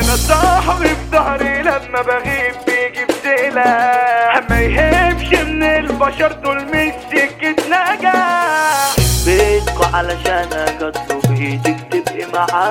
انا صاحبي في ظهري لما بغيب بيجي بسلاح، ما يهمش من البشر دول مش سكة نجاح. بيتكو علشان اطلب ايدك تبقي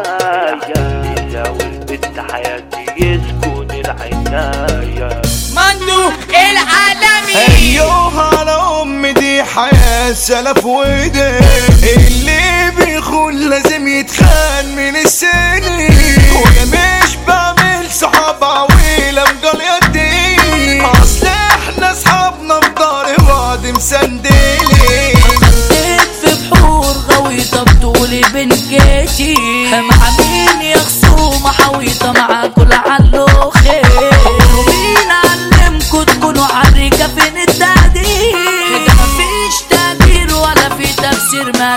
معايا، لو البنت حياتي يسكن العناية. مندو العالمي ايوه على امي دي حياة سلف وايدين، اللي بيخون لازم يتخان من السنين، وانا مش بعمل صحاب عويلة مجال يدين، اصل احنا صحابنا في دار بعض مسندلين. خدت في بحور غويطة بطولي بنكتي، مع مين يا خصومة حويطة معاكوا لعله خير، ومين علمكوا تكونوا عالريكة فين التقدير، ده مفيش تقدير ولا في تفسير ما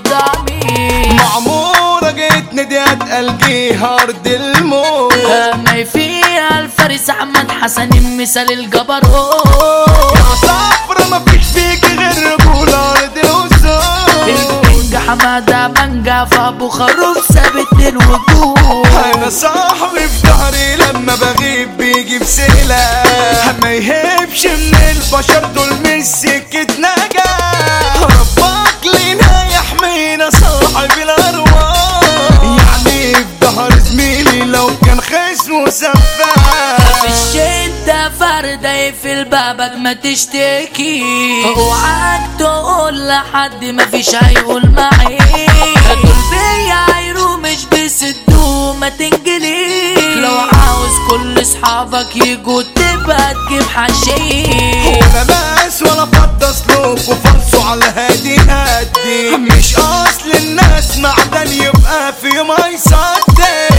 تدعمي. معمورة جيتني دي اتقلقيها ارض الموت، ما فيها الفارس احمد حسن مثال الجبروت، يا صفرة مفيش فيك غير رجولة ارض الوسط، البنج حمادة بنجا في ابو خروف ثابت الوجود. انا صاحبي في ظهري لما بغيب بيجي بسلاح، ما يهبش من البشر دول مش سكة نجاح، ربك لينا يحمينا صاحب الارواح، يعني في ظهر زميلي لو كان خصمه سفاح، في الشدة فردة يقفل بابك ما تشتكي، اوعاك تقول لحد مفيش هيقول معي، دول بيعايروا مش بيسدوا ما تنجليش، لو عاوز كل اصحابك يجوا تبقى تجيب حشيش، ولا ماس ولا فضة سلوك وفلسوا على هادي هادي، مش اصل الناس معدن يبقى في يوم هيصدق،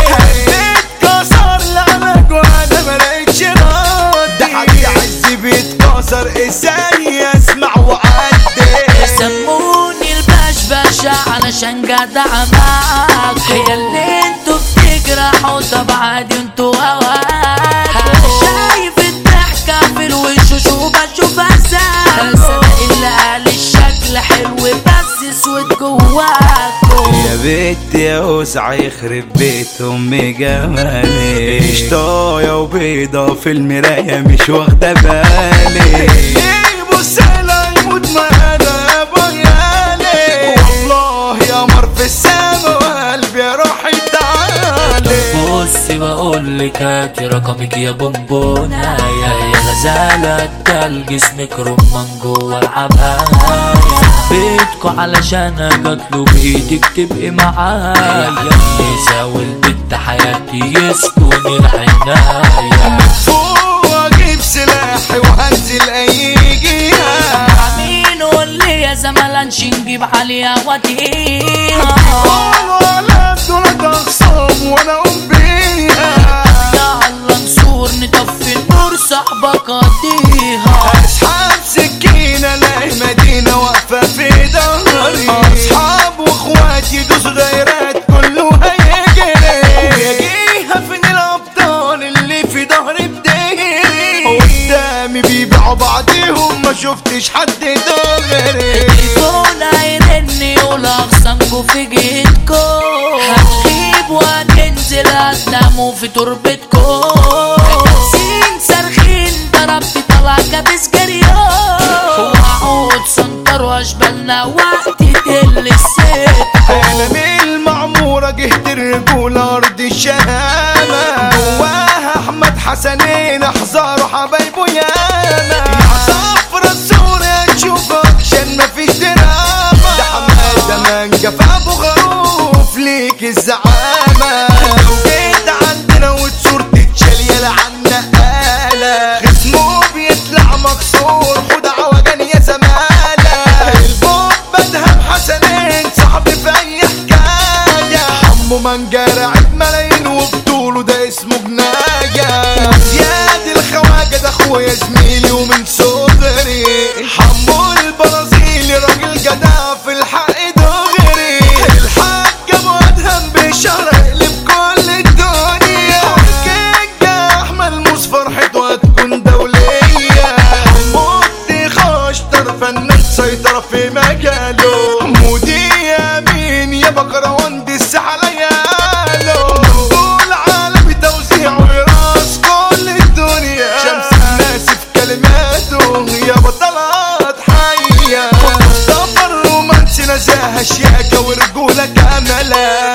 بيتكسر لعنك وانا ملقتش رد، ده حبيبي عزي بيتكسر ازاي اسمع وعدي، سموني البشبشة علشان جدع معاك، هي اللي انتوا بتجرحوا طب عادي انتوا هواك، شايف الضحكة في الوش وبشوف اساك، صدق اللي قال الشكل حلو بس اسود جواكوا، يا بيت يا وسع يخرب بيت امي جمالي، شطاية وبيضة في المراية مش واخدة بالي، يبص لها يموت معانا يا بيالي، والله يا مر في السما وقلبي يا روحي تعالي. بصي بقولك هاتي رقمك يا بونبونة، يا غزالة التلج جسمك رمان جوا العباية، بيتكو علشان اطلب ايدك تبقي معايا، يساوي البنت حياتي يسكن العناية، فوق اجيب سلاحي وهنزل اي جهة، مين قول لي يا زملانش نجيب عليها وديها، ولا دول اخصام وانا اقوم بيها، يا الله نصور نطفي النور صاحبك قضيها، اسحب سكينة الاقي مدينة واقفة في ظهري، اصحاب واخواتي يدوس غيرات كله هيجري، ويجيها فين الابطال اللي في ظهري بديري، قدامي بيبيعوا بعضيهم ما شفتش حد غيري، التليفون هيرن يقول اخصامكوا في جيتكو، هتغيب وهتنزل هتناموا في تربتكو، سين صارخين ضربت طلع كابس جريو، وعود سنتر واشبالنا وقت تل الست، انا من المعمورة جهة الرجولة ارض الشهامة، جواها احمد حسنين احذروا حبايبه ياما، يا صفرة الصورة تشوف اكشن مفيش دراما، ده حمادة مانجا في ابو خروف ليك الزعامة، لو جيت عندنا وتصور تتشال يلا عنا آلة، خصمه بيطلع مكسور خد عوجان يا زمالة، البوب بدهم حسنين صاحبي في اي حكاية، حمو مانجا راعد ملايين وبطوله ده اسمه جناية، زياد الخواجة ده اخويا زميلي ومن صغري، حمو البرازيلي راجل جدع في الحق دغري، الحاج ابو ادهم بشهر يقلب كل الدنيا، والكينج احمد موس فرحته هتكون دولية، حمو الدخاشتر فنان سيطرة في مجاله، مودي يمين يا بكروان دي السحلية، دول عالمي توزيع ملاك